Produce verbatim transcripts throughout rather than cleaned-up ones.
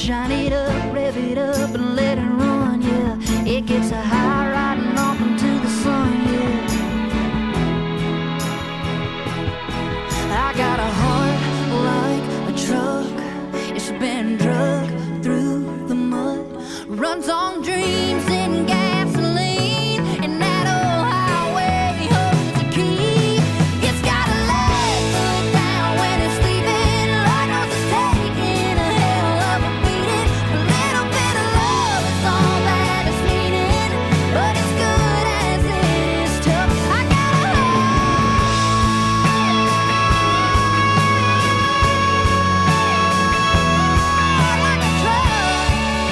Shine it up, rev it up, and let it run, yeah. It gets a high riding off into the sun, yeah. I got a heart like a truck. It's been drugged through the mud. Runs on dreams and gasoline. And that old highway holds the key. It's got a leg foot down when it's sleeping. Lord knows it's taking a hell of a beating. A little bit of love is all that it's needing. But it's good as it is tough. I got a heart like a truck.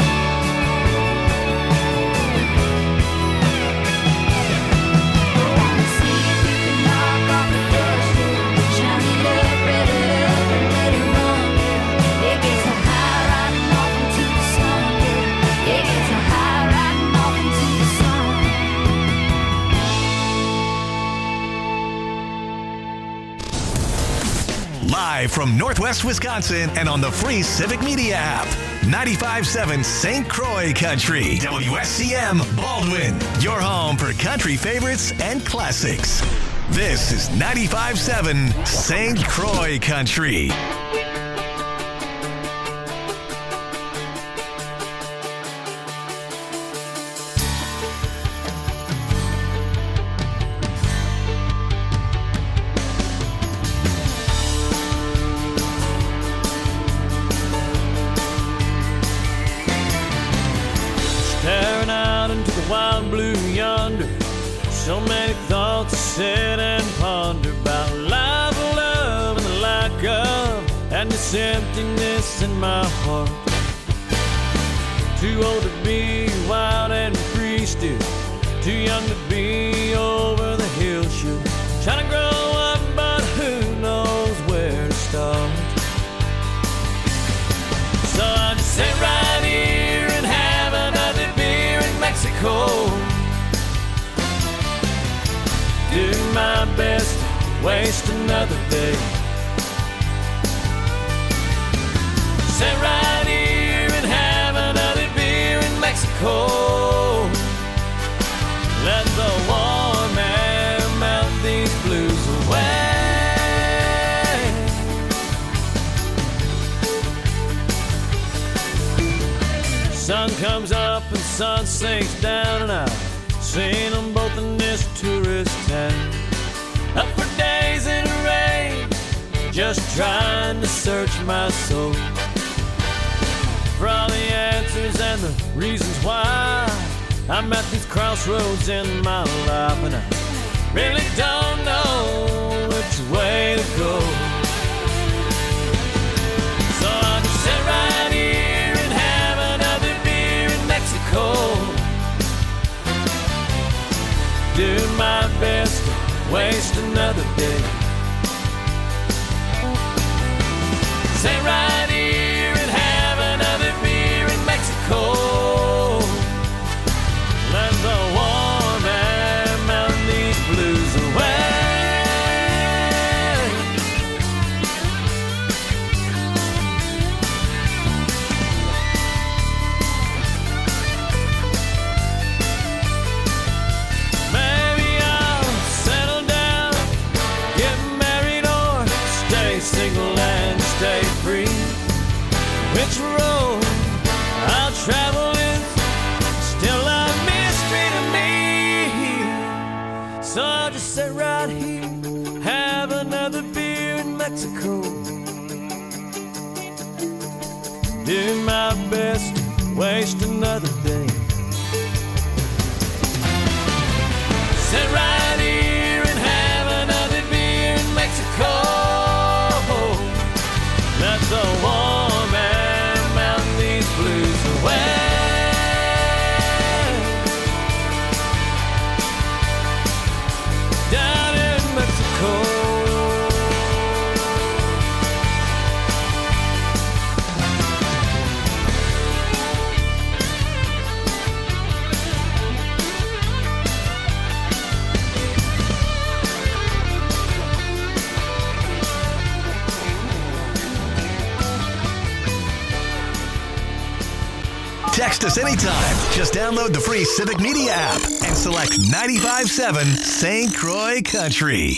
Wanna see if you can knock off the dust, yeah. Shine it up, rev it up, and let it run, yeah. It gets a high riding off into the sun, yeah. It gets a high riding off into the sun. Live from Northwest Wisconsin and on the free Civic Media app. ninety-five point seven Saint Croix Country. W S C M Baldwin. Your home for country favorites and classics. This is ninety-five point seven Saint Croix Country. Staring out into the wild blue yonder. So many thoughts to sit and ponder about life, love, and the lack of, and this emptiness in my heart. Too old to be wild and free still. Too young to be over the hill should. Trying to grow up, but who knows where to start. So I just sit right here and have another beer in Mexico. Do my best to waste another day. Sit right here and have another beer in Mexico. Let the warm air melt these blues away. Sun comes up and sun sinks down, and I've seen them both in this tourist town. Up for days in the rain, just trying to search my soul for all the answers and the reasons why I'm at these crossroads in my life, and I really don't know which way to go. So I'll just sit right here and have another beer in Mexico. Do my best to waste another day. Sit right here and have another beer in Mexico. Let the warm air melt these blues away. Maybe I'll settle down, get married, or stay single and stay free. Which road I'll travel is still a mystery to me. So I'll just sit right here, have another beer in Mexico. Do my best to waste another day. Sit right here and have another beer in Mexico. Let the warm air melt these blues away. Down in Mexico. Text us anytime. Just download the free Civic Media app and select ninety-five point seven Saint Croix Country.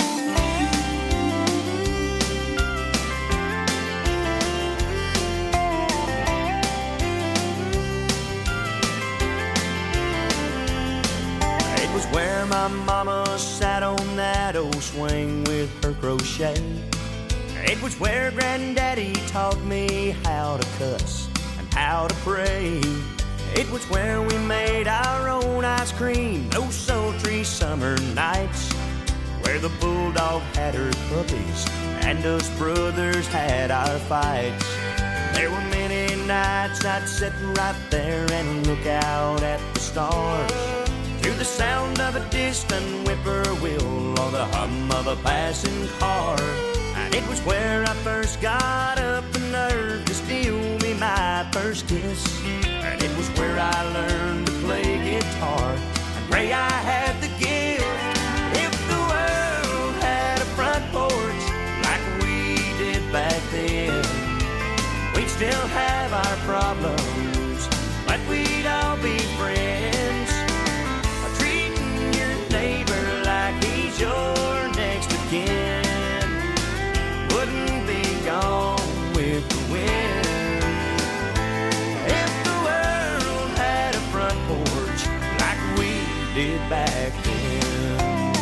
It was where my mama sat on that old swing with her crochet. It was where Granddaddy taught me how to cuss and how to pray. It was where we made our own ice cream those sultry summer nights, where the bulldog had her puppies and us brothers had our fights. There were many nights I'd sit right there and look out at the stars, to the sound of a distant whippoorwill or the hum of a passing car. And it was where I first got up the nerve to steal me my first kiss. And it was where I learned to play guitar and pray I had the gift. If the world had a front porch like we did back then, we'd still have our problems, but we'd all be friends. Treating your neighbor like he's your next of kin wouldn't be gone with the wind. If the world had a front porch like we did back then.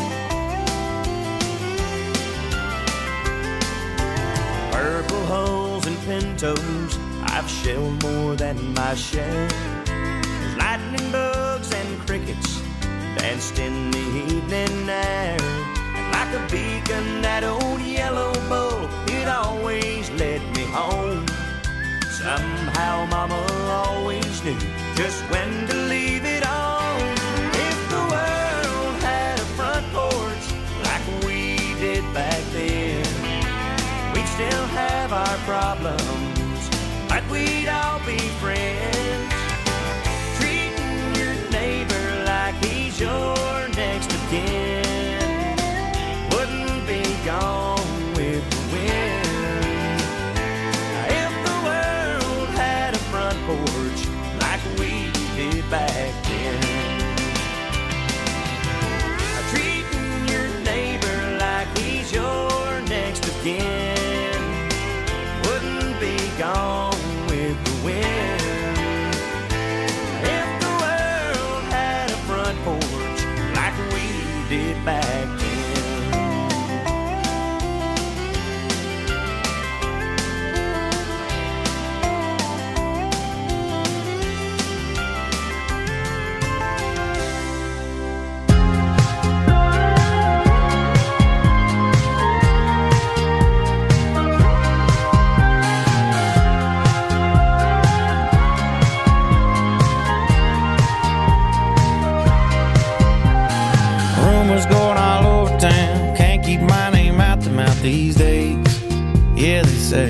Purple hulls and pintos, I've shelled more than my share. There's lightning bugs and crickets danced in the evening air. And like a beacon, that old yellow bull, it always led me home. Somehow Mama always knew just when to leave it on. If the world had a front porch like we did back then, we'd still have our problems, but we'd all be friends. Treating your neighbor like he's your next of kin wouldn't be gone with the wind. If the world had a front porch like we did back then, treating your neighbor like he's your next of kin wouldn't be gone with the wind. If the world had a front porch like we did back then. Rumors going all over town, can't keep my name out the mouth these days. Yeah, they say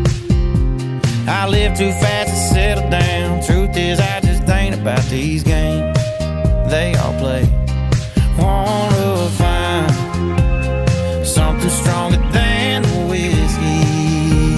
I live too fast to settle down. Truth is, I just ain't about these games they all play. Wanna find something stronger than the whiskey.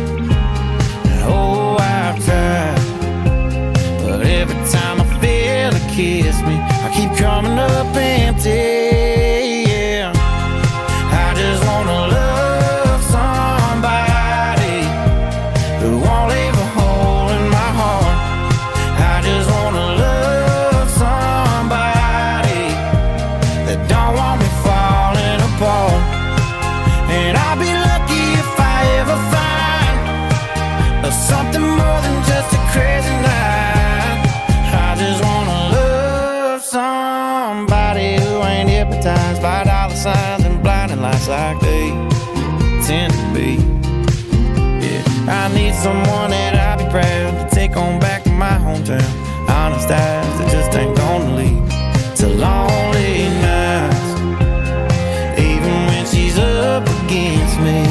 Oh, I've tried, but every time I feel a kiss me, I keep coming up empty. Yeah, I just wanna love somebody who won't leave a hole in my heart. I just wanna love somebody that don't want me falling apart. And I'll be lucky if I ever find something more than just a crazy night. I just wanna love somebody who ain't hypnotized by dollar signs and blinding lights like they tend to be. Yeah, I need someone that I'll be proud to take on back to my hometown. Honest eyes that just ain't gonna lead to lonely nights, even when she's up against me.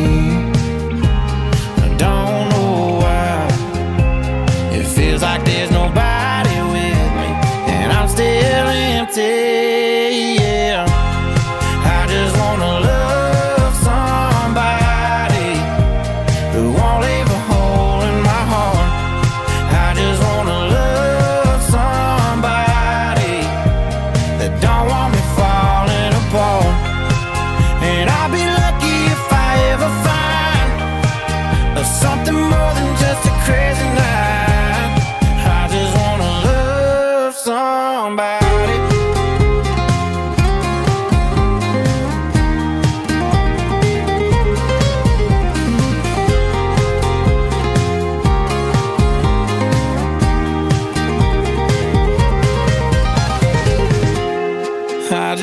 I don't know why it feels like there's nobody with me, and I'm still empty. Yeah, I just wanna love somebody who won't leave a hole in my heart. I just wanna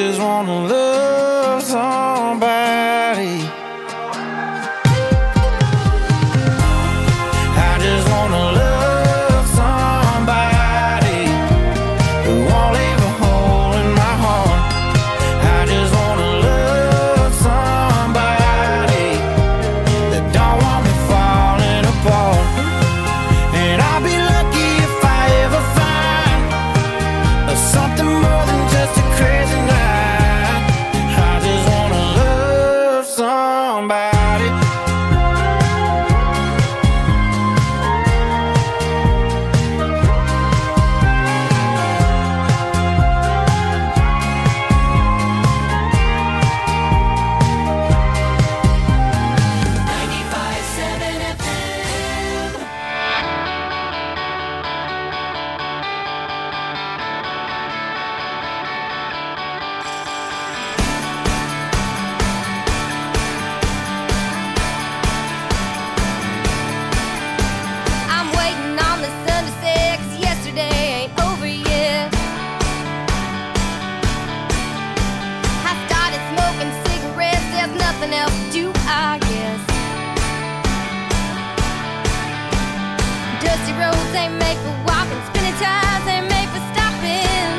just wanna love somebody. I just wanna love somebody who won't leave a hole in my heart. I just wanna love somebody that don't want me falling apart. And I'll be lucky if I ever find something more than just a crazy night. I just wanna love somebody. ninety-five seven F M. I'm waiting on the sun to set, 'cause yesterday ain't over yet. I started smoking cigarettes, there's nothing else to do, I guess. Dusty roads ain't made for walking, spinning tires ain't made for stopping.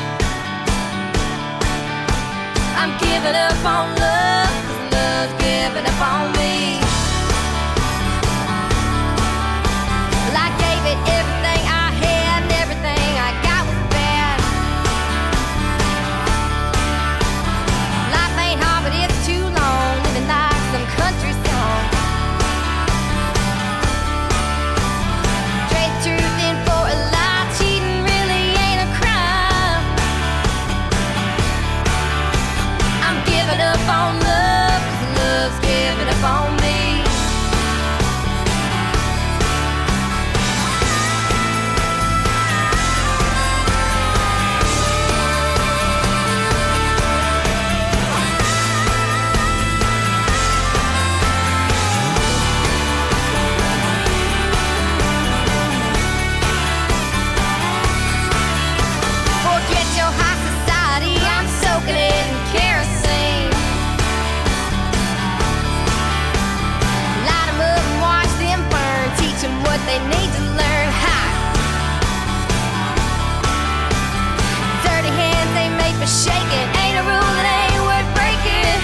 I'm giving up on love, 'cause love's giving up on me. Well, I gave it everything I had, and everything I got was bad. Life ain't hard, but it's too long, living like some country song. Trade truth in for a lie, cheating really ain't a crime. I'm giving up on love, 'cause love's giving up on me. Forget your high society, I'm soaking it in kerosene. Light 'em up and watch them burn, teach 'em what they need to learn. Ha! Dirty hands ain't made for shaking, ain't a rule that ain't worth breaking.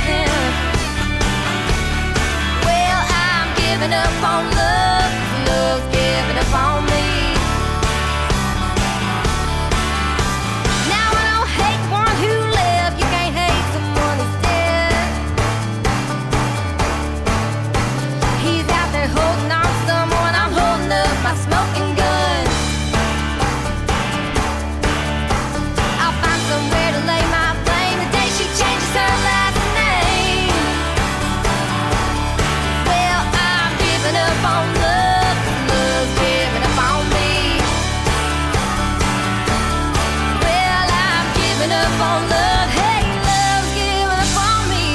Well, I'm giving up on love, 'cause love's giving up on me. Now I don't hate the one who left, you can't hate someone who's dead. He's out there holding on to someone, I'm holding up my smoking gun. I'll find somewhere to lay my blame the day she changes her last name. Well, I'm giving up on love, 'cause love's giving up on me. Well, I'm giving up on love, hey, love's giving up on me.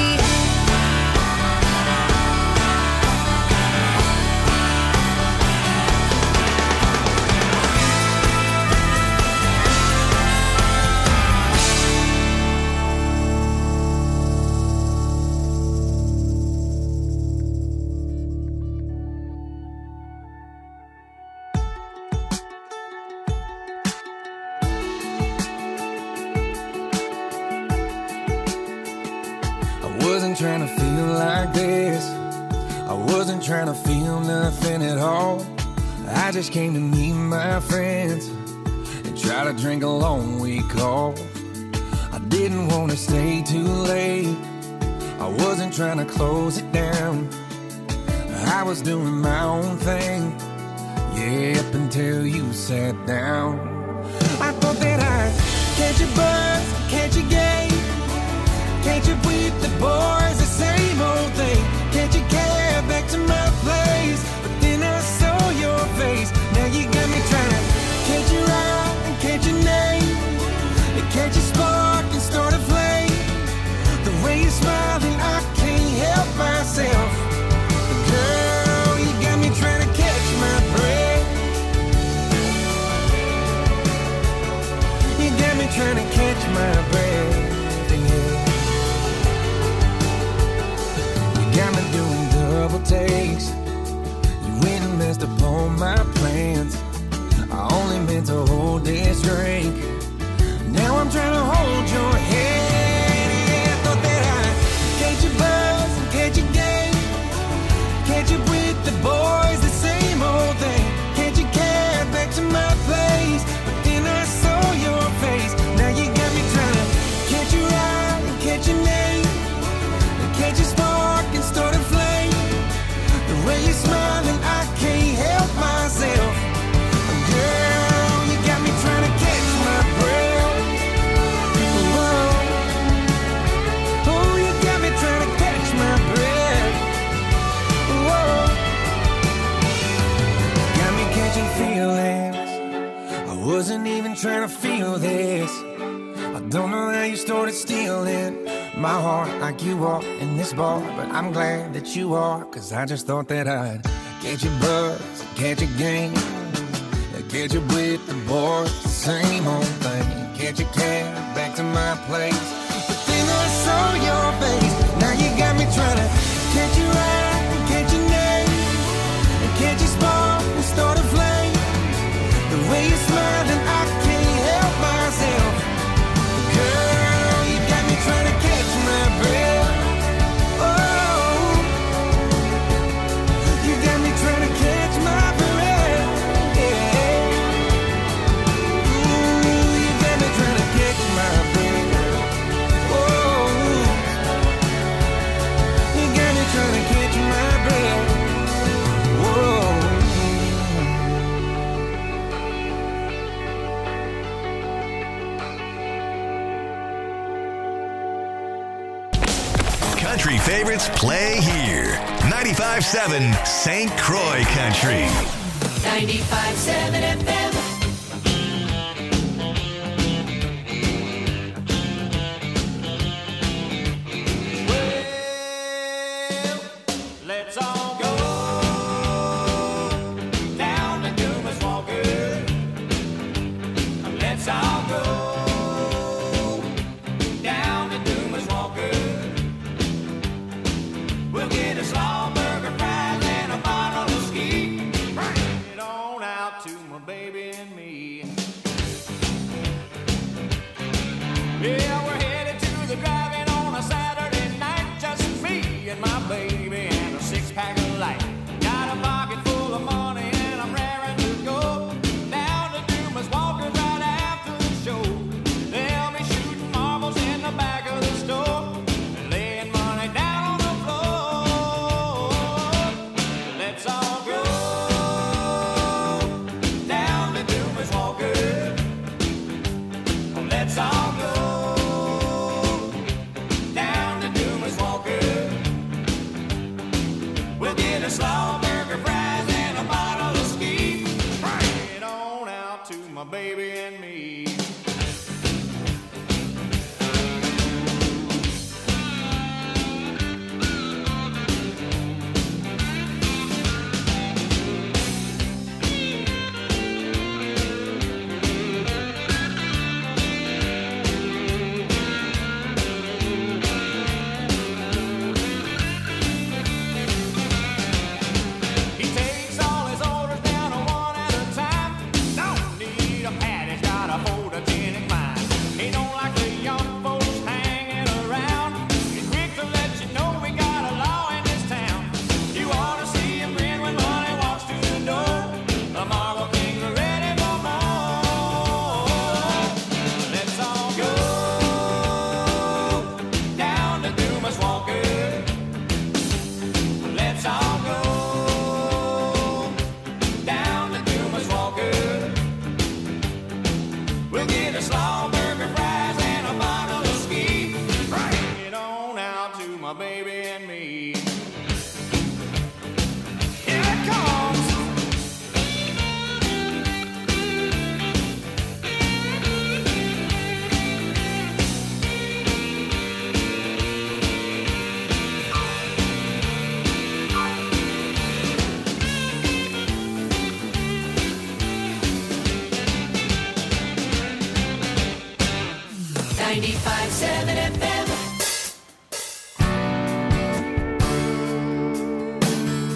I wasn't trying to feel like this. I wasn't trying to feel nothing at all. I just came to meet my friends and try to drink a long week off. I didn't want to stay too late. I wasn't trying to close it down. I was doing my own thing, yeah, up until you sat down. I thought that I'd catch a buzz, catch a game. Can't you beat the boys, the same old thing? Can't you care back to my place? But then I saw your face. Now you got me trying to catch your eye and catch your name. And catch your spark and start a flame. The way you're smiling, I can't help myself. But girl, you got me trying to catch my breath. You got me trying to catch my breath. Yeah. takes. You went and messed up all my plans. I only meant to hold this drink. Now I'm trying to hold your hand. Yeah, I thought that I'd catch your buzz and catch your game. Catch up with the boys, the same old thing. Catch your cab back to my place. But then I saw your face. Now you got me trying to catch your eye and catch your name. And catch your spark and start a flame. The way you're smiling, I can't help myself. Girl, you got me trying to catch my breath. Whoa. Oh, you got me trying to catch my breath. Whoa. Got me catching feelings. I wasn't even trying to feel this. I don't know how you started stealing my heart like you are in this bar. But I'm glad that you are, cause I just thought that I'd catch your buzz, catch your game. Catch up with the boys, the same old thing. Catch your cab back to my place. But then I saw your face. Now you got me trying to catch your eye and catch your name. And catch your spark and start a flame. The way you're smiling, I can't help myself. Girl, you got me trying to catch my breath. Oh, you got me trying to catch my breath. Trying to catch my breath. Whoa. Country favorites play here. ninety-five seven Saint Croix Country. ninety-five seven F M. ninety-five seven F M.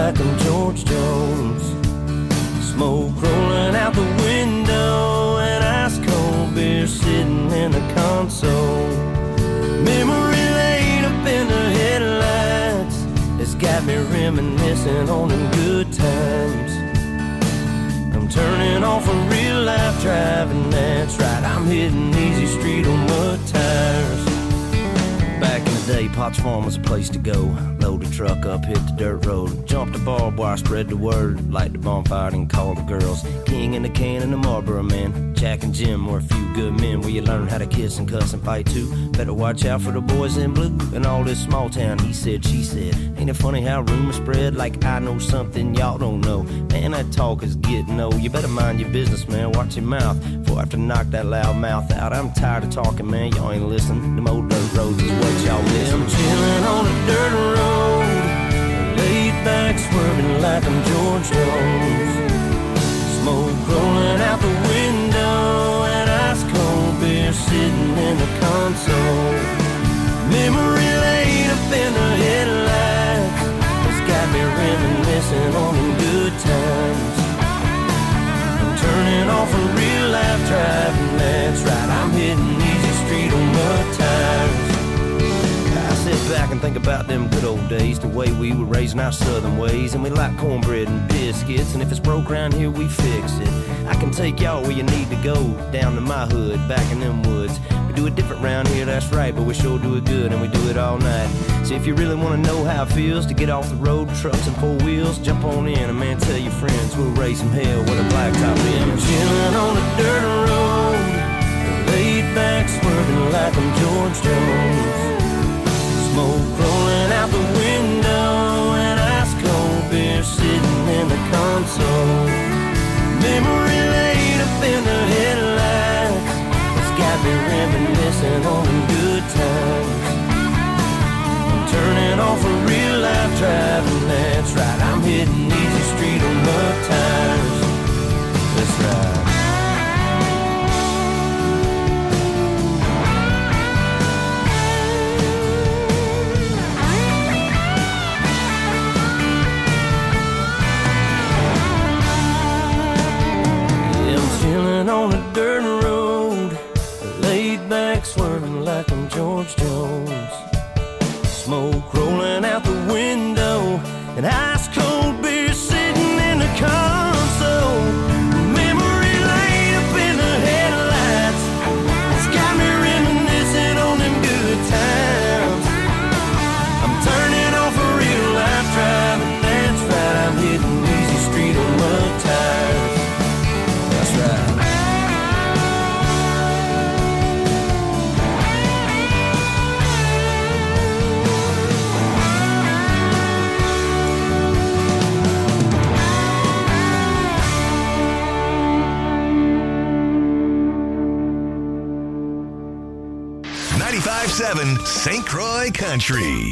like I'm George Jones. Smoke rolling out the window and ice cold beer sitting in the console. Memory lane up in the headlights, it's got me reminiscing on them good times. I'm turning off a real life driving, that's right, I'm hitting easy street on mud tires. Back in the day, Potts Farm was a place to go. Load the truck up, hit the dirt road, jump the barbed wire, spread the word, light the bonfire and call the girls. King and the can and the Marlboro man, Jack and Jim were a few good men where you learn how to kiss and cuss and fight too. Better watch out for the boys in blue and all this small town he said, she said. Ain't it funny how rumors spread like I know something y'all don't know? Man, that talk is getting old. You better mind your business, man, watch your mouth before I have to knock that loud mouth out. I'm tired of talking, man, y'all ain't listening. Them old dirt roads is what y'all miss. I'm chilling on a dirt road, laid back swerving like I'm George Jones. Smoke rolling out the window and ice cold beer sitting in the console. Memory lane up in the headlights, it's got me reminiscing on them good times. I'm turning off a real life driving, that's right, I'm hitting easy street on mud tires. I sit back and think about them good old days, the way we were raising our southern ways, and we like cornbread and biscuits, and if it's broke around here, we fix it. I can take y'all where you need to go, down to my hood, back in them woods. We do it different round here, that's right, but we sure do it good, and we do it all night. So if you really want to know how it feels to get off the road, trucks and four wheels, jump on in, and man, tell your friends we'll raise some hell with a blacktop in. I'm chilling on a dirt road, laid back swerving like I'm George Jones. Smoke rolling out the window and ice cold beer sitting in the console. Memory lane up in the headlights, it's got me reminiscing on them good times. I'm turning off a real life driving, that's right, I'm hitting easy street on mud tires. That's right. On a dirt road, laid back swerving like I'm George Jones. Smoke rolling out the window and ice cold beer sitting in the console. Memory lane up in the headlights, it's got me reminiscing on them good times. I'm turning off a real life driving, that's right, I'm hitting easy street on mud tires. That's right. ninety-five point seven Saint Croix Country.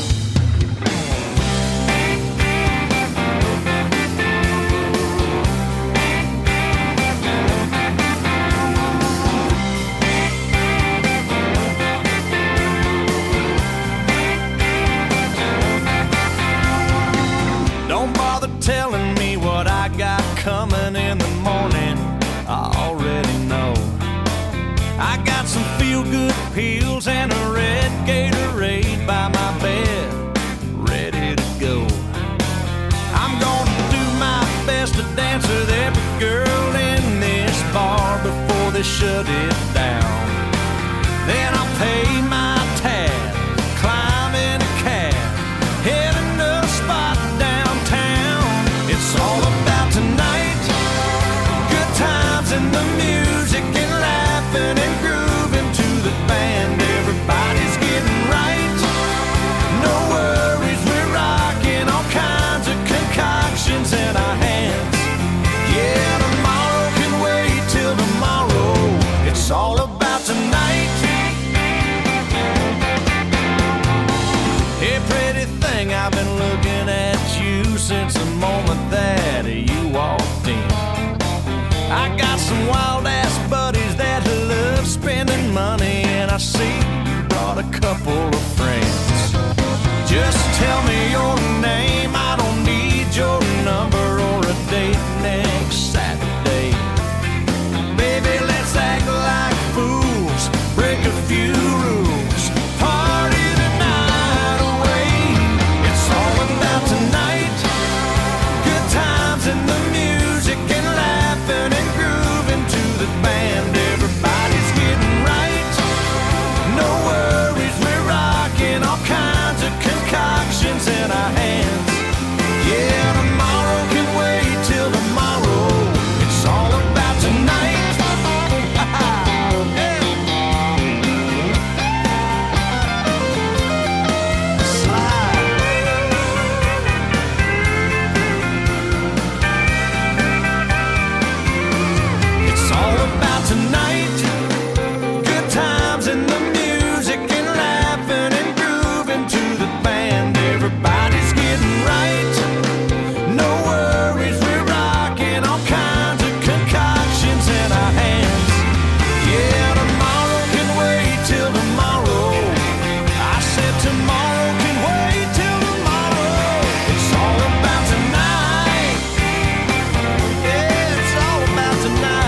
Don't bother telling me what I got coming in the morning, I already know. I got some feel-good pills and a red Gatorade by my bed, ready to go. I'm gonna do my best to dance with every girl in this bar before they shut it down. Then I'll pay my tab, climb in a cab, heading to a spot downtown. It's all about tonight, good times and the music and laughing and grooving to the band. Everybody's getting right, no worries, we're rocking all kinds of concoctions in our hands. Yeah, tomorrow can wait till tomorrow, it's all about tonight. Hey, pretty thing, I've been looking at you since the moment that you walked in. I got some wild-ass buddies that love spending money, and I see you brought a couple of friends. Just tell me your name, I don't need band. Everybody's getting right. No worries, we're rocking all kinds of concoctions in our hands. Yeah, tomorrow can wait till tomorrow. It's all about tonight. Tonight, good times and the music and laughing and grooving to the band. Everybody's getting right. No worries, we're rocking all kinds of concoctions in our hands. Yeah, tomorrow can wait till tomorrow. I said tomorrow can wait till tomorrow. It's all about tonight. Yeah, it's all about tonight.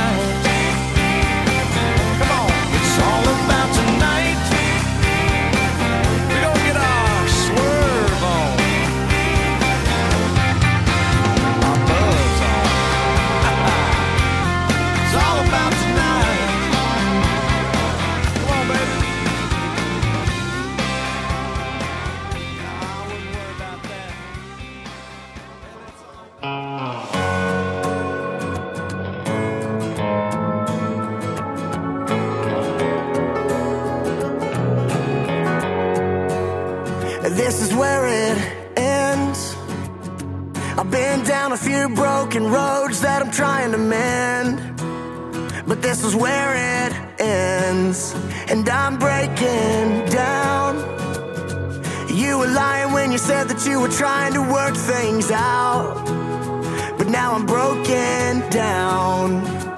This is where it ends. I've been down a few broken roads that I'm trying to mend, but this is where it ends, and I'm breaking down. You were lying when you said that you were trying to work things out, but now I'm broken down.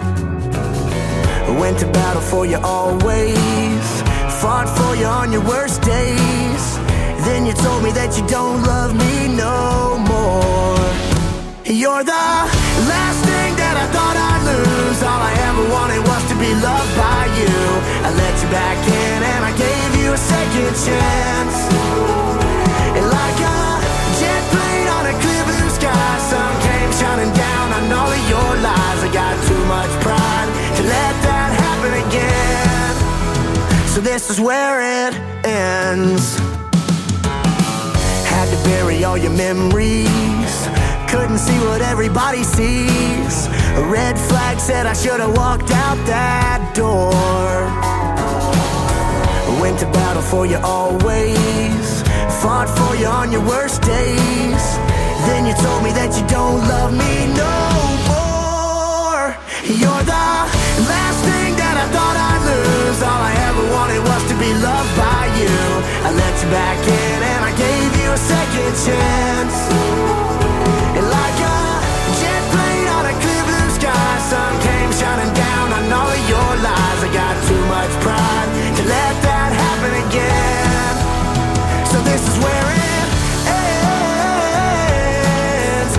I went to battle for you always, fought for you on your worst days. Then you told me that you don't love me no more. You're the last thing that I thought I'd lose. All I ever wanted was to be loved by you. I let you back in and I gave you a second chance. And like a jet plane on a clear blue sky, sun came shining down on all of your lies. I got too much pride to let that happen again. So this is where it ends. Had to bury all your memories, couldn't see what everybody sees. A red flag said I should have walked out that door. Went to battle for you always, fought for you on your worst days. Then you told me that you don't love me no more. You're the last thing that I thought I'd lose. All I ever wanted was to be loved by you. I let you back in and I gave you a second chance. And like a jet plane on a clear blue sky, sun came shining down on all of your lies. I got too much pride to let that happen again. So this is where it ends,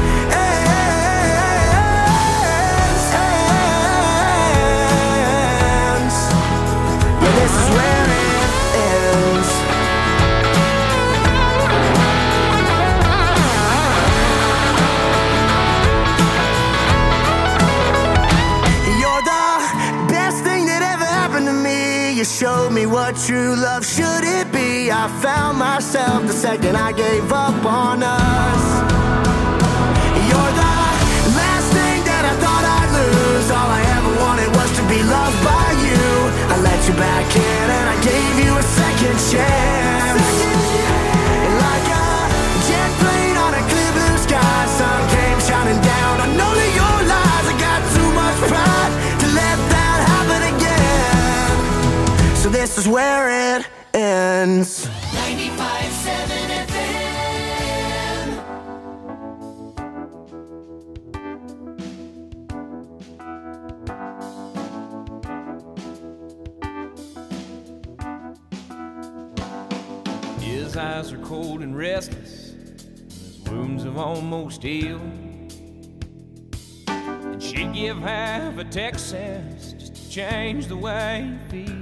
ends, ends. Yeah, this is where it ends. You showed me what true love should it be. I found myself the second I gave up on us. You're the last thing that I thought I'd lose. All I ever wanted was to be loved by you. I let you back in and I gave you a second chance. And like a jet plane on a clear blue sky, sun came shining down on all of your lies. I got too much pride to let that happen again. So this is where it ends. ninety-five seven F M. His eyes are cold and restless, his wounds have almost healed. And she'd give half a Texas just to change the way he feels.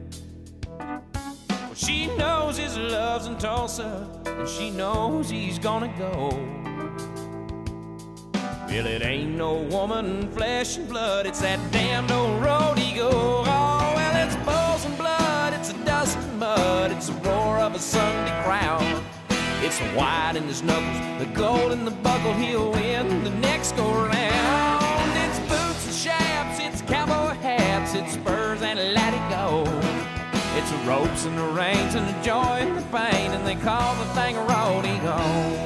Well, she knows his love's in Tulsa, and she knows he's gonna go. Well, it ain't no woman, flesh and blood, it's that damned old road he goes. It's the white in his knuckles, the gold in the buckle. He'll win the next go round. It's boots and chaps, it's cowboy hats, it's spurs and let it go. It's the ropes and the reins and the joy and the pain, and they call the thing a rodeo.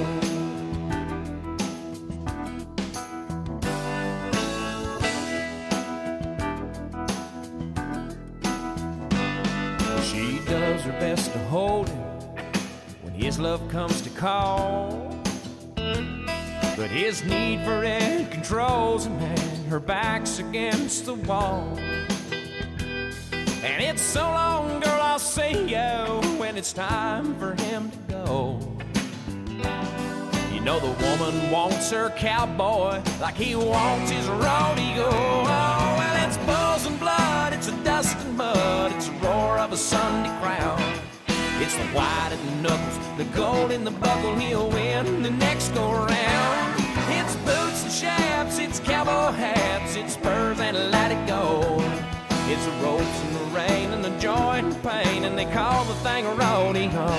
She does her best to hold him when his love comes to call, but his need for it controls him, and her back's against the wall. And it's so long, girl, I'll see you when it's time for him to go. You know the woman wants her cowboy like he wants his rodeo. Oh, well, it's bulls and blood, it's a dust and mud, it's a roar of a Sunday crowd. It's the white in the knuckles, the gold in the buckle. He'll win the next go round. It's boots and chaps, it's cowboy hats, it's spurs and let it go. It's the ropes and the rain and the joy and the pain, and they call the thing a rodeo.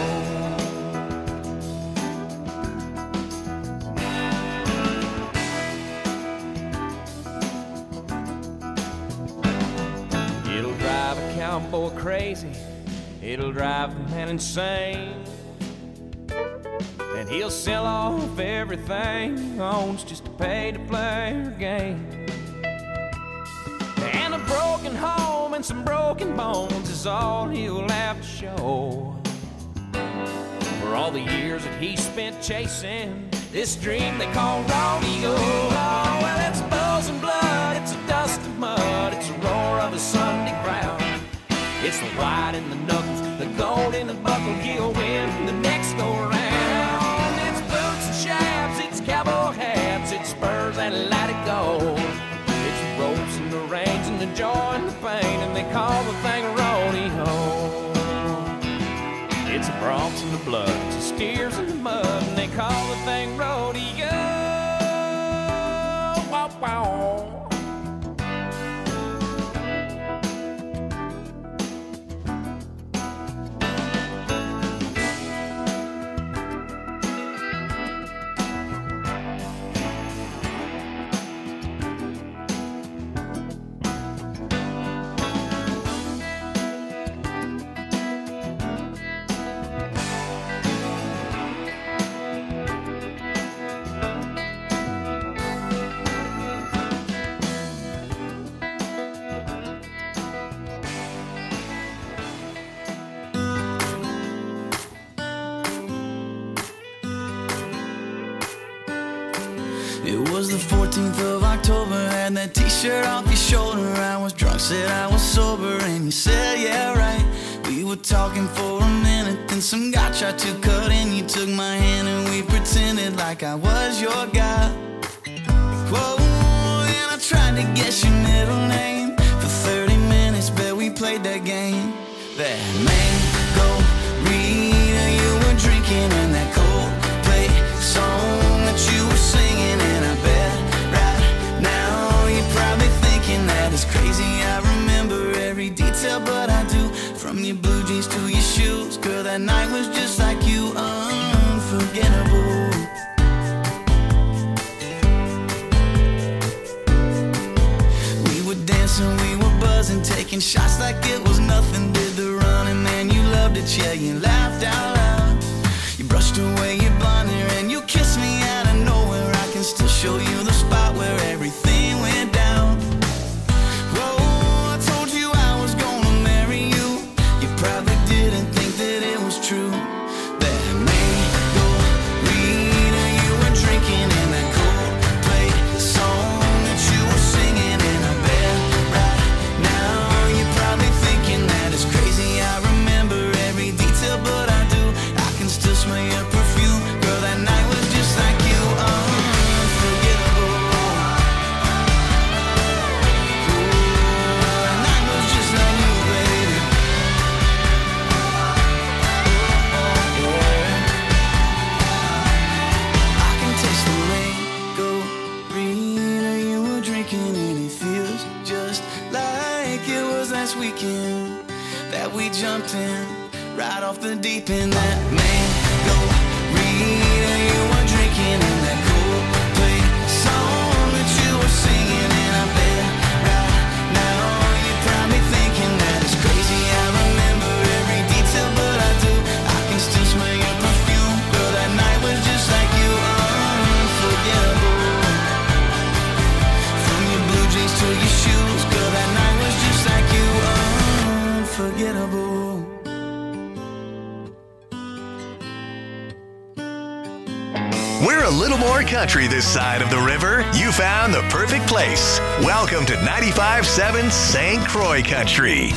It'll drive a cowboy crazy, it'll drive the man insane, and he'll sell off everything he owns just to pay to play her game. And a broken home and some broken bones is all he'll have to show for all the years that he spent chasing this dream they call rodeo. Oh, well, it's bulls and blood, it's a dust and mud, it's a roar of a Sunday crowd. It's the white in the knuckles, the gold in the buckle. He'll win the next go round. It's boots and chaps, it's cowboy hats, it's spurs and let it go. It's the ropes and the reins and the joy and the pain, and they call the thing a rodeo. It's the broncs and the blood, it's the steers and the mud, and they call the thing rodeo. Wow, wow. It was the fourteenth of October, had that t-shirt off your shoulder. I was drunk, said I was sober, and you said, yeah, right. We were talking for a minute, then some guy tried to cut in. You took my hand and we pretended like I was your guy. Whoa, and I tried to guess your middle name. For thirty minutes, bet we played that game. That mango Rita you were drinking, and that Coldplay song that you were singing. And I bet right now you're probably thinking that it's crazy I remember every detail, but I do. From your blue jeans to your shoes, girl, that night was just like you, unforgettable. We were dancing, we were buzzing, taking shots like it was nothing. Did the running, man, you loved it, yeah, you laughed out loud. You brushed away your blonde hair and you kissed me out of nowhere. I can still show you the spot where everything went down. Whoa, I told you I was gonna marry you. You probably didn't think that it was true. That mango Rita you were drinking, and that Coldplay song that you were singing. And I bet right now you're probably thinking that it's crazy I remember every detail, but I do. I can still smell your perfume, girl, that night was just like you, unforgettable. Ooh, that night was just like you, baby. Oh, yeah. I can taste the mango Rita you were drinking, and it feels just like it was last weekend that we jumped in right off the deep end. That mango Rita margarita you were drinking and that Coldplay song that you were singing. And I bet right now you're probably thinking that it's crazy. I remember every detail, but I do. I can still smell your perfume. Girl, that night was just like you, unforgettable. From your blue jeans to your shoes, girl, that night was just like you, unforgettable. We're a little more country this side of the river. You found the perfect place. Welcome to ninety-five point seven Saint Croix Country.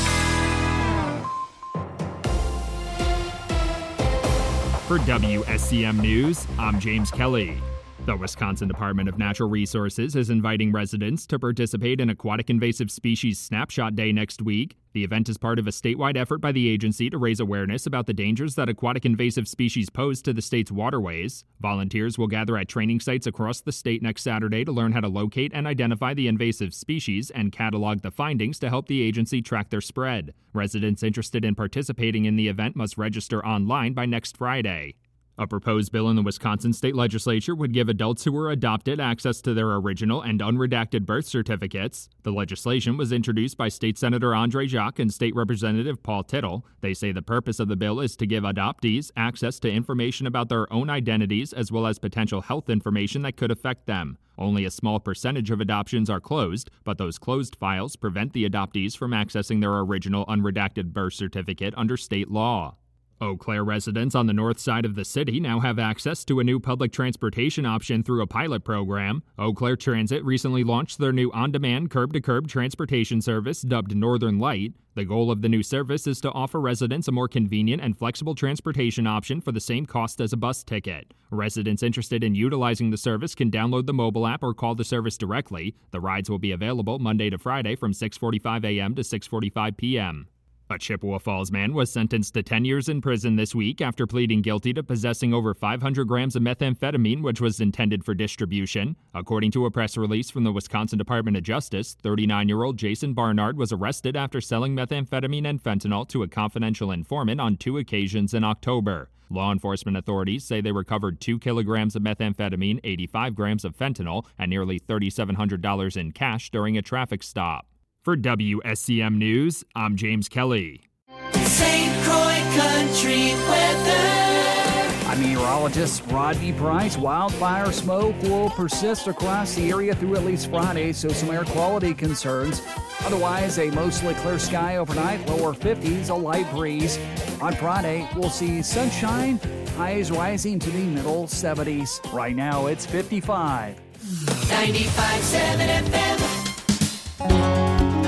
For W S C M News, I'm James Kelly. The Wisconsin Department of Natural Resources is inviting residents to participate in Aquatic Invasive Species Snapshot Day next week. The event is part of a statewide effort by the agency to raise awareness about the dangers that aquatic invasive species pose to the state's waterways. Volunteers will gather at training sites across the state next Saturday to learn how to locate and identify the invasive species and catalog the findings to help the agency track their spread. Residents interested in participating in the event must register online by next Friday. A proposed bill in the Wisconsin state legislature would give adults who were adopted access to their original and unredacted birth certificates. The legislation was introduced by State Senator Andre Jacques and State Representative Paul Tittle. They say the purpose of the bill is to give adoptees access to information about their own identities as well as potential health information that could affect them. Only a small percentage of adoptions are closed, but those closed files prevent the adoptees from accessing their original unredacted birth certificate under state law. Eau Claire residents on the north side of the city now have access to a new public transportation option through a pilot program. Eau Claire Transit recently launched their new on-demand curb-to-curb transportation service dubbed Northern Light. The goal of the new service is to offer residents a more convenient and flexible transportation option for the same cost as a bus ticket. Residents interested in utilizing the service can download the mobile app or call the service directly. The rides will be available Monday to Friday from six forty-five a.m. to six forty-five p.m. A Chippewa Falls man was sentenced to ten years in prison this week after pleading guilty to possessing over five hundred grams of methamphetamine, which was intended for distribution. According to a press release from the Wisconsin Department of Justice, thirty-nine-year-old Jason Barnard was arrested after selling methamphetamine and fentanyl to a confidential informant on two occasions in October. Law enforcement authorities say they recovered two kilograms of methamphetamine, eighty-five grams of fentanyl, and nearly three thousand seven hundred dollars in cash during a traffic stop. For W S C M News, I'm James Kelly. Saint Croix Country weather. I'm meteorologist Rodney Price. Wildfire smoke will persist across the area through at least Friday, so some air quality concerns. Otherwise, a mostly clear sky overnight, lower fifties, a light breeze. On Friday, we'll see sunshine, highs rising to the middle seventies. Right now, it's fifty-five. ninety-five point seven F M.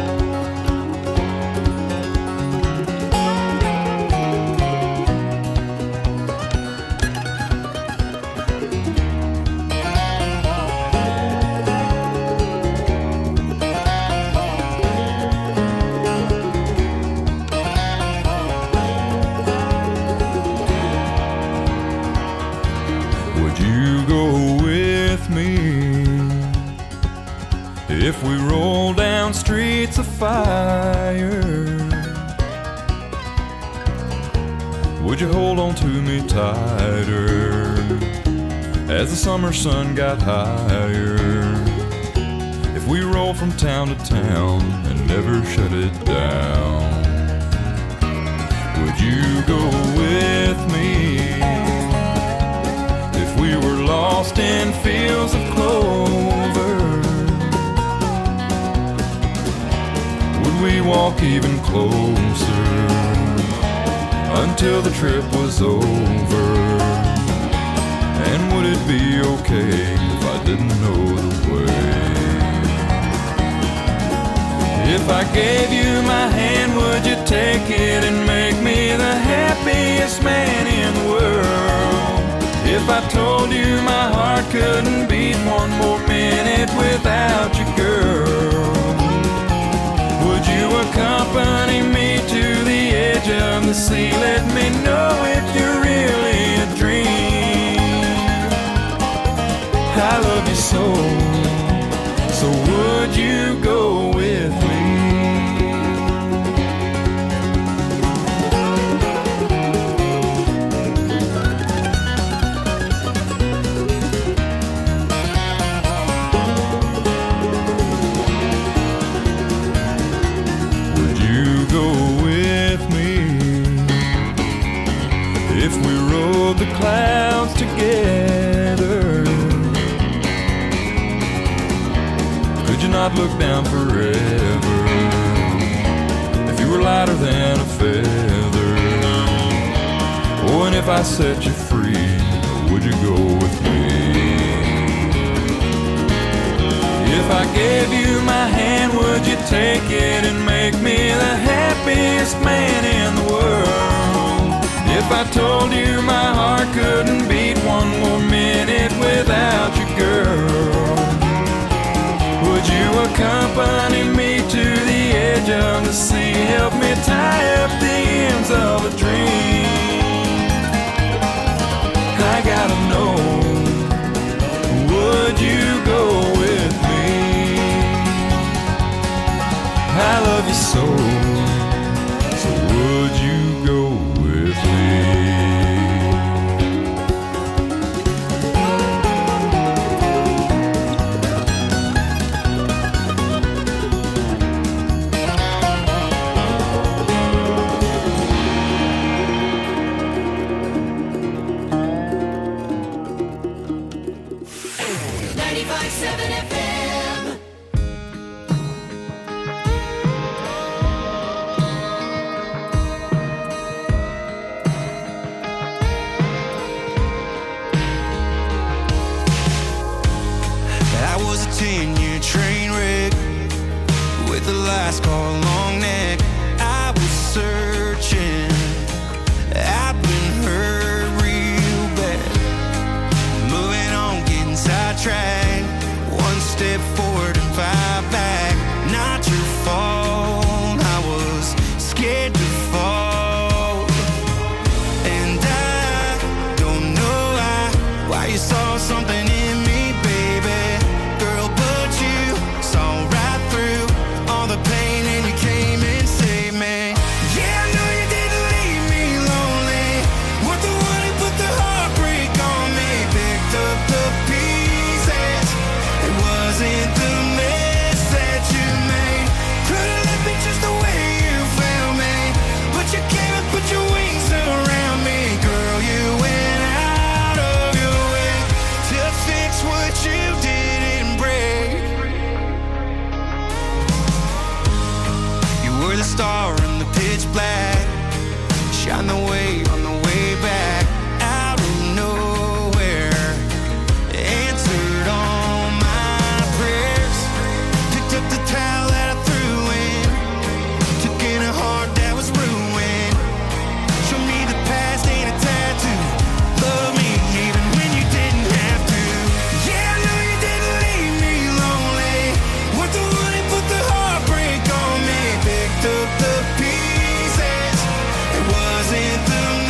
If we roll down streets of fire, would you hold on to me tighter as the summer sun got higher? If we roll from town to town and never shut it down, would you go with me? If we were lost in fields of clover, we walk even closer until the trip was over? And would it be okay if I didn't know the way? If I gave you my hand, would you take it and make me the happiest man in the world? If I told you my heart couldn't beat one more minute without you, girl, would you accompany me to the edge of the sea? Let me know if you're really a dream. I love you so, so would you go with me? I'd look down forever if you were lighter than a feather. Oh, and if I set you free, would you go with me? If I gave you my hand, would you take it and make me the happiest man in the world? If I told you my heart couldn't beat one more minute without you, girl, would you accompany me to the edge of the sea? Help me tie up the ends of a dream. I gotta know, would you go with me? I love you so, so would you go with me? ninety-five seven F M. I was a ten-year train wreck with a last call long neck. I was searching, I've been hurt real bad. Moving on, getting sidetracked. One step forward and five back. Not your fault, I was scared to fall. And I don't know why, why you saw something in me, baby. Girl, but you saw right through all the pain and you came and saved me. Yeah, I know you didn't leave me lonely. Weren't the one who put the heartbreak on me. Picked up the pieces, it wasn't the mess that you made. Could've left me just the way you found me, but you came and put your wings around me. Girl, you went out of your way to fix what you didn't break. You were the star in the pitch black, shine the way on the way back. Out of nowhere, answered all my prayers. Picked up the towel that I threw in, took in a heart that was ruined. Show me the past ain't a tattoo. Love me even when you didn't have to. Yeah, I know you didn't leave me lonely. Weren't the one who put the heartbreak on me. Picked up the pieces, it wasn't the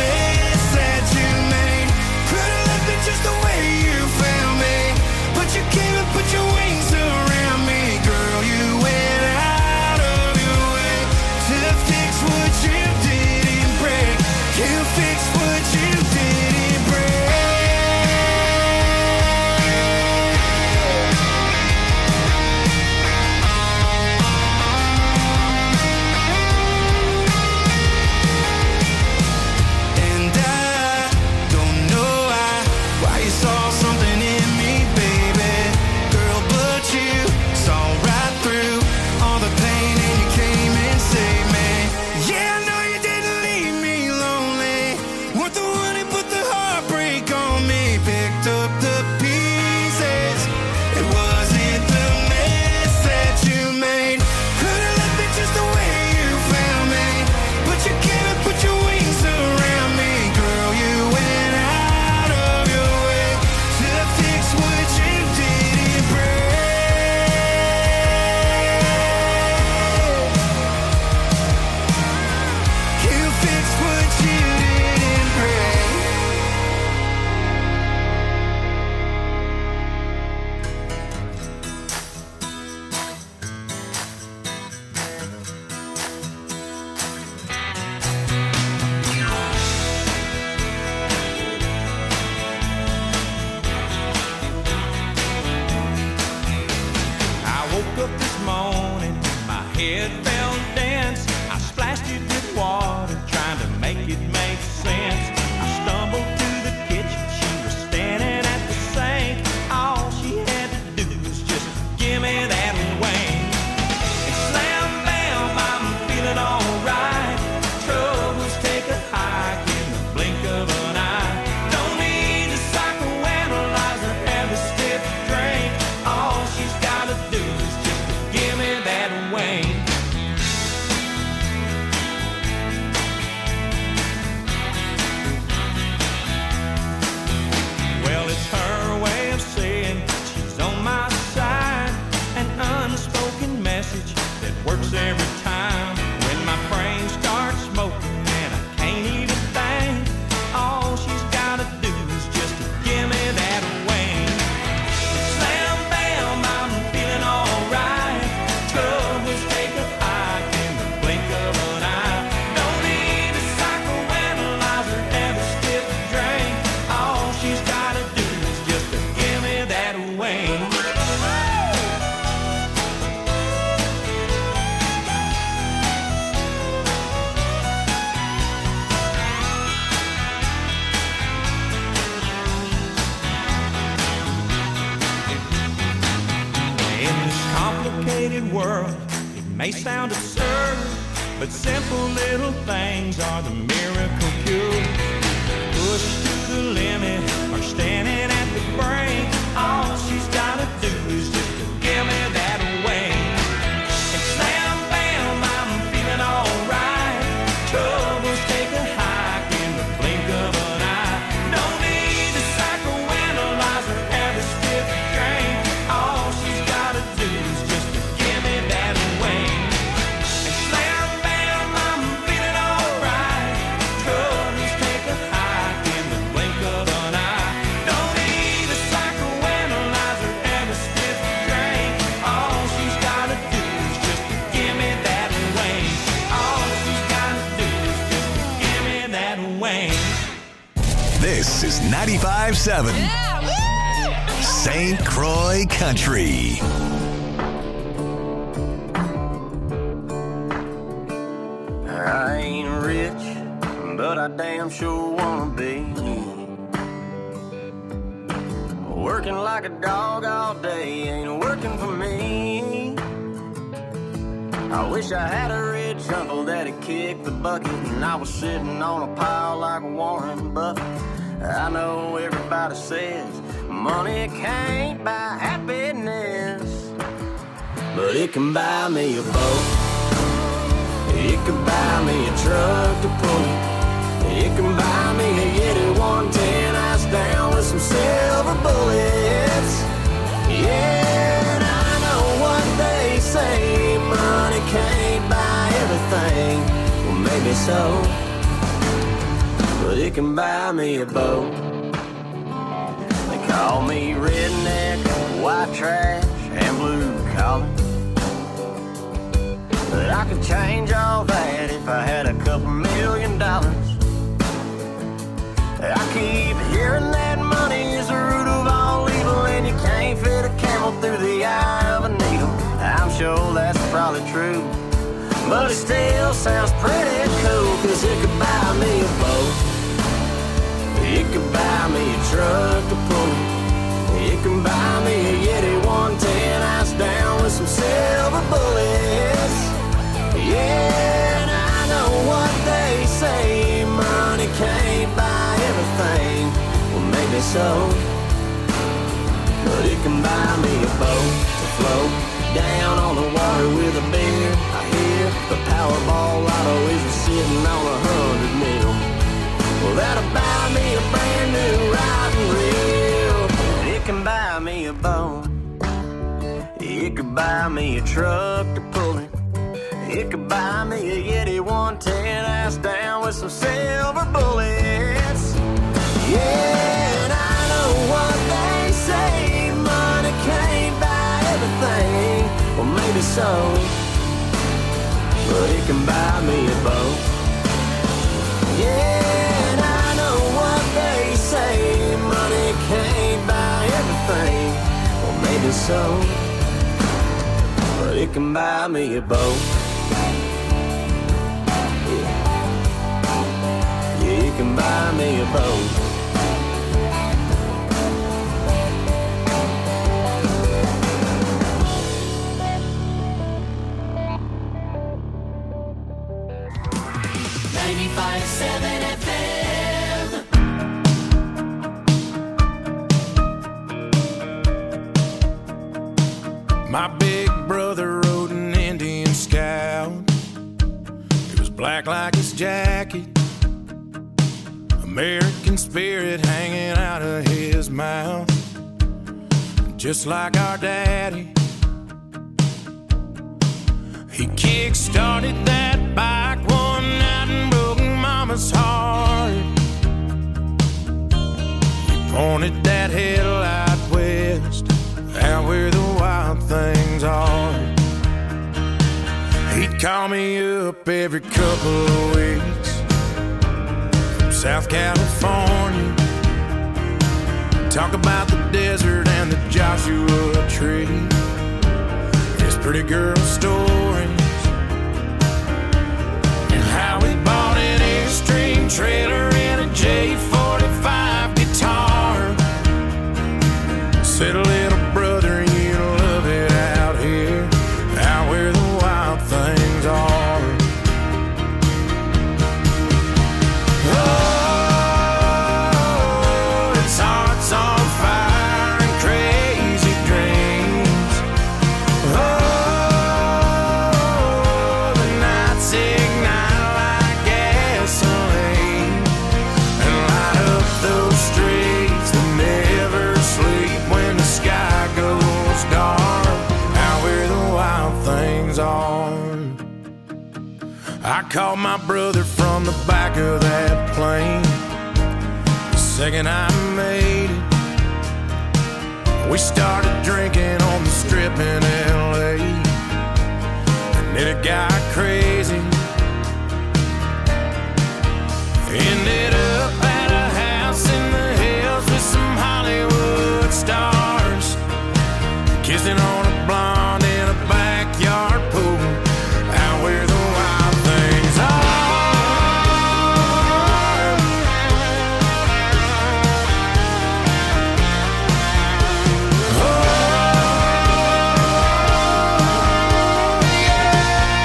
world. It may sound absurd, but simple little things are the miracle cure. Pushed to the limit or standing at the brink, all she's gotta do is just to give me that wing. And slam bam, I'm feeling alright. Troubles take a hike in the blink of an eye. No need to psychoanalyze her every stiff drink. All she's gotta do is just to give me that wing. And slam bam, I'm feeling alright. Troubles take a hike in the blink of an eye. No need to psychoanalyze her every stiff drink. All she's gotta do is just to give me that wing. All she's gotta do is just to give me that wing. This is ninety-five seven Saint Croix Country. I ain't rich, but I damn sure wanna be. Working like a dog all day ain't working for me. I wish I had a rich uncle that'd kick the bucket and I was sitting on a pile like Warren Buffett. I know everybody says money can't buy happiness, but it can buy me a boat. It can buy me a truck to pull. It can buy me a Yeti one ten ice down with some silver bullets. Yeah, and I know what they say, money can't buy everything. Well, maybe so, but it can buy me a boat. They call me redneck, white trash, and blue collar, but I could change all that if I had a couple million dollars. I keep hearing that money is the root of all evil, and you can't fit a camel through the eye of a needle. I'm sure that's probably true, but it still sounds pretty cool, cause it could buy me a boat. It could buy me a truck to pull. It can buy me a Yeti one ten ice down with some silver bullets. Yeah, and I know what they say, money can't buy everything. Well, maybe so, but it can buy me a boat to float down on the water with a beer. I hear the Powerball lotto is sitting on a hundred mil. Well, that'll buy me a brand new riding reel. And it can buy me a boat. It could buy me a truck to pull it. It could buy me a Yeti one ten ass down with some silver bullets. Yeah, and I know what they say, money can't buy everything. Well, maybe so, but it can buy me a boat. Yeah, and I know what they say, money can't buy everything. Well, maybe so, but it can buy me a boat. Yeah, it can buy me a boat. ninety-five seven F M. My big brother rode an Indian Scout. It was black like his jacket, American spirit hanging out of his mouth, just like our daddy. He kick-started that bike one night and broke Mama's heart. He pointed that headlight west, out where the wild things are. He'd call me up every couple of weeks from South California, talk about the desert and the Joshua Tree, his pretty girl stories, and how he bought an Airstream trailer and a J forty-five guitar. Said, little brother, you love it out here, out I called my brother from the back of that plane the second I made it. We started drinking on the strip in L A, and then it got crazy. Ended up at a house in the hills with some Hollywood stars, kissing on a blonde in a backyard pool, out where the wild things are. Oh, yeah.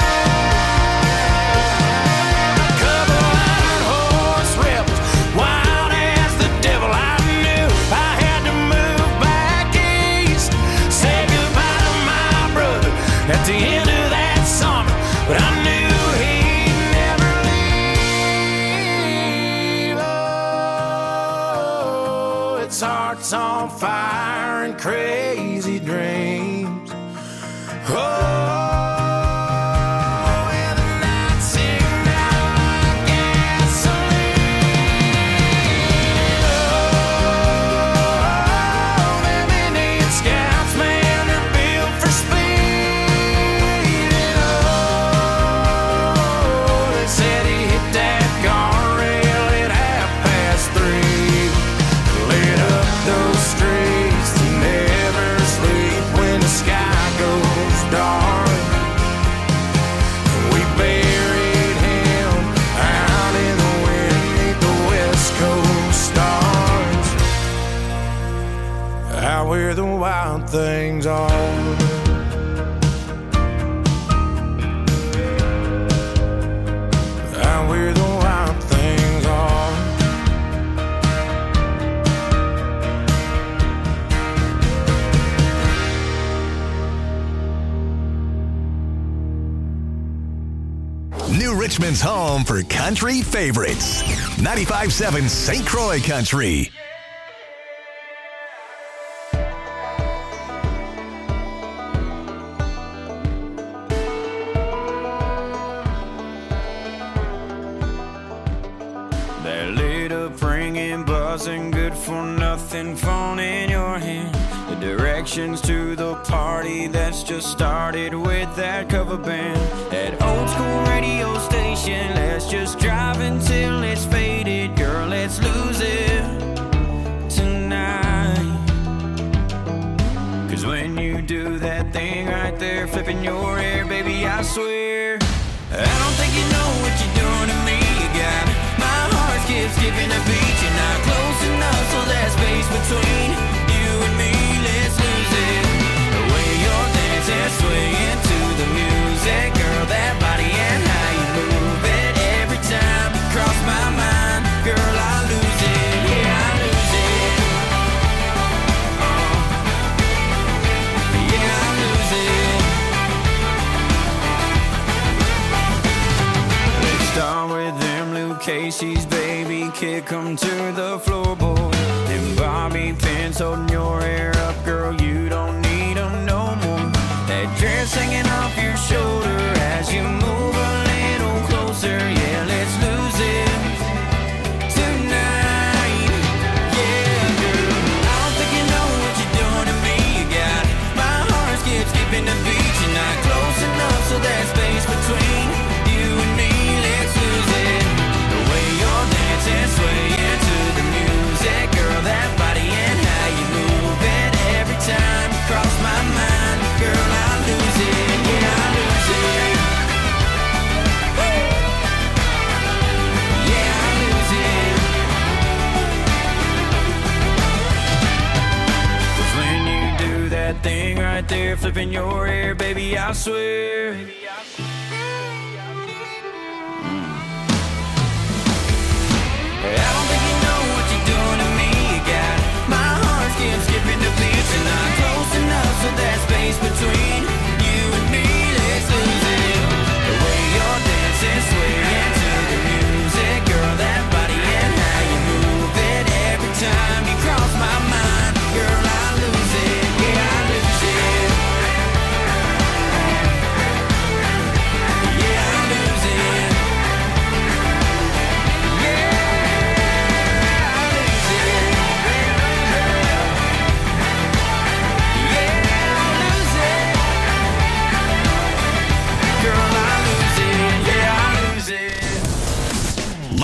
A couple iron horse rebels, wild as the devil. I knew I had to move back east, say goodbye to my brother at the end of that summer, but I knew he'd never leave. Oh, its heart's on fire and crazy dreams. Oh, and the nights sing out like gasoline. Oh, them Indian scouts, man, they're built for speed. And oh, they said he hit that guardrail at half past three. Lit up those streets to never sleep when the sky goes dark. We buried him out in the wind 'neath the West Coast stars, out where the wild things are. Out where the wild things are. New Richmond's home for country favorites. ninety-five point seven Saint Croix Country. That lit up ringing, buzzing, good for nothing phone in your hand. The directions to the party that's just started with that cover band. That old school radio station, let's just drive until it's faded. Girl, let's lose it tonight. Cause when you do that thing right there, flipping your hair, baby, I swear I don't think you know what you're doing to me. You got my heart skips, skipping a beat. You're not close enough, so there's space between you and me. Let's lose it. The way you're dancing, swaying to the music, girl, that body and how you move it. Every time you cross my mind, girl, I lose it. Yeah, I lose it. Oh. Yeah, I lose it. Let's start with them Luke Casey's, baby, kick 'em to the floorboard. Them bobby pins holding your hair up, girl, you don't need 'em no more. That dress hanging off your shoulder as you move a little closer. Yeah, let's lose it tonight. Yeah, girl, I don't think you know what you're doing to me. You got my heart skip, skipping the beat. You're not close enough, so there's space between you and me. Let's lose it. The way you're dancing, swaying to the music, girl, that body and how you move it. Every time you cross my mind, girl, I lose it. Yeah, I lose it. Woo! Yeah, I lose it. 'Cause when you do that thing right there, flipping your hair, baby, I swear. I don't think you know what you're doing to me. You got my heart skips, skipping the beat. You're not close enough, so there's space between you and me. Let's lose it. The way you're dancing, swaying to the music, girl, that body and how you move it. Every time you cross my mind, girl, I lose it. Yeah, I lose it.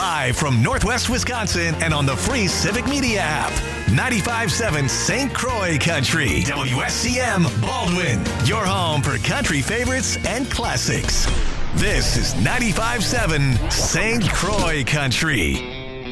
Live from Northwest Wisconsin and on the free Civic Media app. ninety-five point seven Saint Croix Country. W S C M Baldwin. Your home for country favorites and classics. This is ninety-five point seven Saint Croix Country.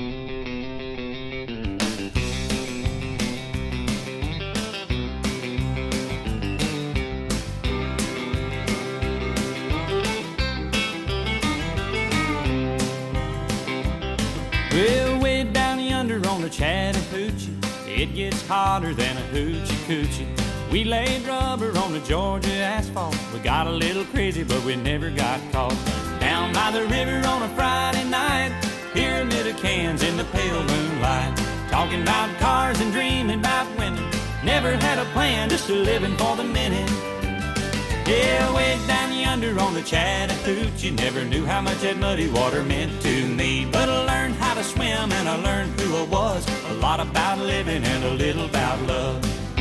Well, way down yonder on the Chattahoochee, it gets hotter than a hoochie coochie. We laid rubber on the Georgia asphalt. We got a little crazy, but we never got caught. Down by the river on a Friday night, pyramid of cans in the pale moonlight. Talking about cars and dreaming about women. Never had a plan, just a living for the minute. Yeah, way down yonder on the Chattahoochee, never knew how much that muddy water meant to me. But I learned how to swim and I learned who I was. A lot about living and a little about love.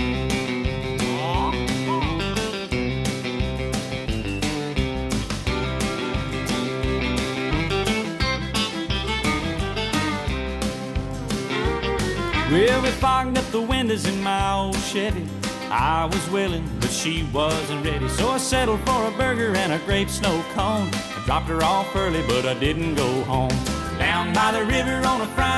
Well, we fogged up the windows in my old Chevy. I was willing, but she wasn't ready. So I settled for a burger and a grape snow cone. I dropped her off early, but I didn't go home. Down by the river on a Friday